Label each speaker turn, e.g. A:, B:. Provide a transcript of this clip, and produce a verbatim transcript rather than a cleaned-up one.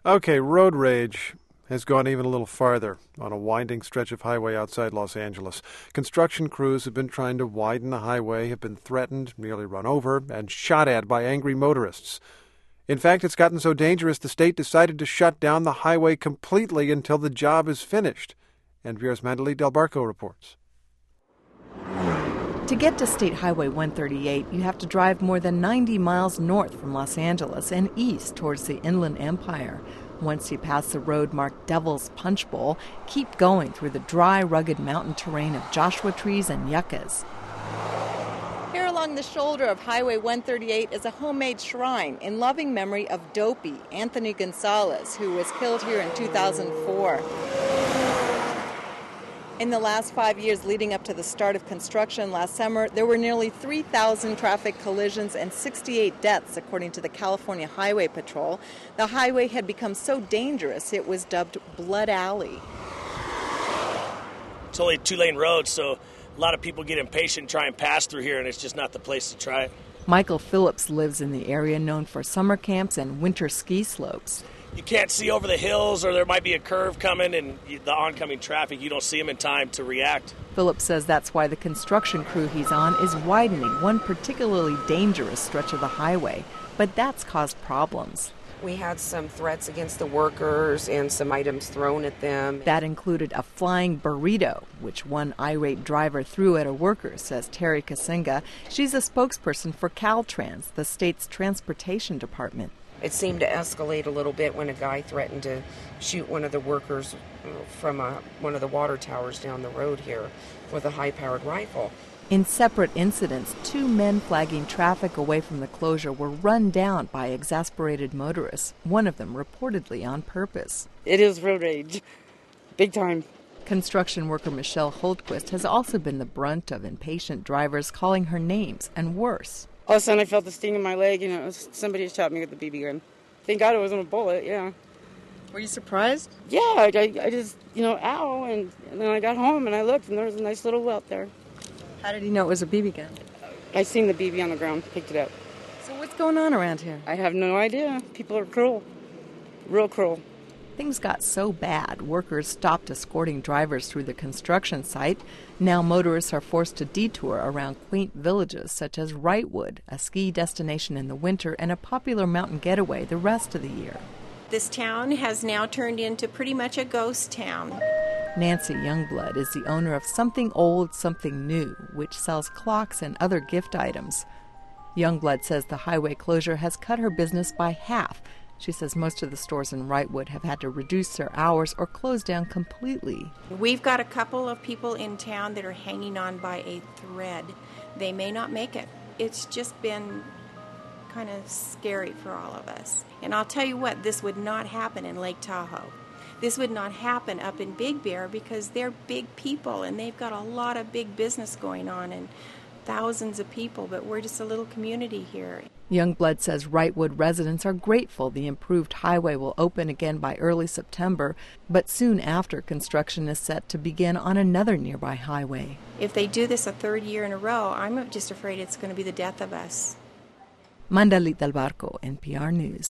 A: Okay, road rage has gone even a little farther on a winding stretch of highway outside Los Angeles. Construction crews have been trying to widen the highway, have been threatened, nearly run over, and shot at by angry motorists. In fact, it's gotten so dangerous the state decided to shut down the highway completely until the job is finished. N P R's Mandalit Del Barco reports.
B: To get to State Highway one thirty-eight, you have to drive more than ninety miles north from Los Angeles and east towards the Inland Empire. Once you pass the road marked Devil's Punch Bowl, keep going through the dry, rugged mountain terrain of Joshua trees and yuccas. Here along the shoulder of Highway one thirty-eight is a homemade shrine in loving memory of Dopey, Anthony Gonzalez, who was killed here in two thousand four. In the last five years leading up to the start of construction last summer, there were nearly three thousand traffic collisions and sixty-eight deaths, according to the California Highway Patrol. The highway had become so dangerous it was dubbed Blood Alley.
C: It's only a two-lane road, so a lot of people get impatient and try and pass through here, and it's just not the place to try it.
B: Michael Phillips lives in the area known for summer camps and winter ski slopes.
C: You can't see over the hills, or there might be a curve coming, and the oncoming traffic, you don't see them in time to react.
B: Phillips says that's why the construction crew he's on is widening one particularly dangerous stretch of the highway, but that's caused problems.
D: We had some threats against the workers and some items thrown at them.
B: That included a flying burrito, which one irate driver threw at a worker, says Terry Kasinga. She's a spokesperson for Caltrans, the state's transportation department.
D: It seemed to escalate a little bit when a guy threatened to shoot one of the workers from a, one of the water towers down the road here with a high-powered rifle.
B: In separate incidents, two men flagging traffic away from the closure were run down by exasperated motorists, one of them reportedly on purpose.
E: It is road rage, big time.
B: Construction worker Michelle Holtquist has also been the brunt of impatient drivers calling her names and worse.
E: All of a sudden I felt the sting in my leg, and it was somebody shot me with a B B gun. Thank God it wasn't a bullet, yeah.
B: Were you surprised?
E: Yeah, I, I just, you know, ow, and, and then I got home and I looked and there was a nice little welt there.
B: How did he know it was a B B gun?
E: I seen the B B on the ground, picked it up.
B: So what's going on around here?
E: I have no idea. People are cruel, real cruel.
B: Things got so bad, workers stopped escorting drivers through the construction site. Now motorists are forced to detour around quaint villages such as Wrightwood, a ski destination in the winter and a popular mountain getaway the rest of the year.
F: This town has now turned into pretty much a ghost town.
B: Nancy Youngblood is the owner of Something Old, Something New, which sells clocks and other gift items. Youngblood says the highway closure has cut her business by half. She says most of the stores in Wrightwood have had to reduce their hours or close down completely.
F: We've got a couple of people in town that are hanging on by a thread. They may not make it. It's just been kind of scary for all of us. And I'll tell you what, this would not happen in Lake Tahoe. This would not happen up in Big Bear because they're big people and they've got a lot of big business going on and thousands of people, but we're just a little community here.
B: Youngblood says Wrightwood residents are grateful the improved highway will open again by early September, but soon after, construction is set to begin on another nearby highway.
F: If they do this a third year in a row, I'm just afraid it's going to be the death of us.
B: Mandalit Del Barco, N P R News.